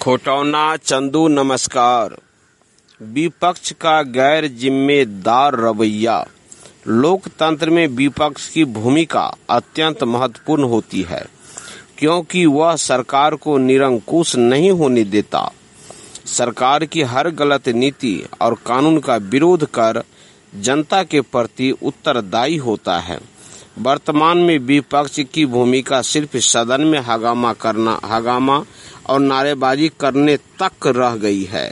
खोटौना चंदू नमस्कार। विपक्ष का गैर जिम्मेदार रवैया। लोकतंत्र में विपक्ष की भूमिका अत्यंत महत्वपूर्ण होती है, क्योंकि वह सरकार को निरंकुश नहीं होने देता। सरकार की हर गलत नीति और कानून का विरोध कर जनता के प्रति उत्तरदायी होता है। वर्तमान में विपक्ष की भूमिका सिर्फ सदन में हंगामा और नारेबाजी करने तक रह गई है।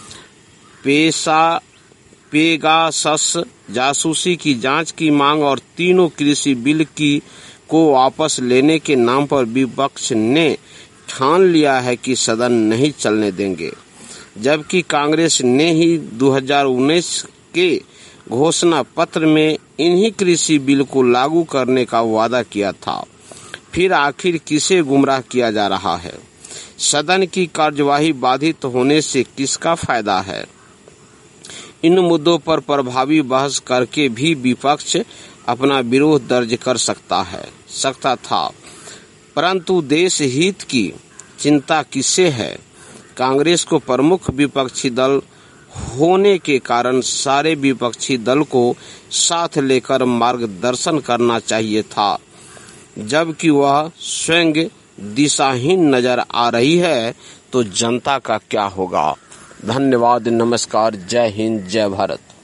पेगासस जासूसी की जांच की मांग और तीनों कृषि बिल को वापस लेने के नाम पर विपक्ष ने ठान लिया है कि सदन नहीं चलने देंगे, जबकि कांग्रेस ने ही 2019 के घोषणा पत्र में इन्हीं कृषि बिल को लागू करने का वादा किया था। फिर आखिर किसे गुमराह किया जा रहा है? सदन की कार्यवाही बाधित होने से किसका फायदा है? इन मुद्दों पर प्रभावी बहस करके भी विपक्ष अपना विरोध दर्ज कर सकता था, परंतु देश हित की चिंता किसे है? कांग्रेस को प्रमुख विपक्षी दल होने के कारण सारे विपक्षी दल को साथ लेकर मार्गदर्शन करना चाहिए था, जबकि वह स्वयं दिशाहीन नजर आ रही है, तो जनता का क्या होगा? धन्यवाद, नमस्कार, जय हिंद, जय भारत।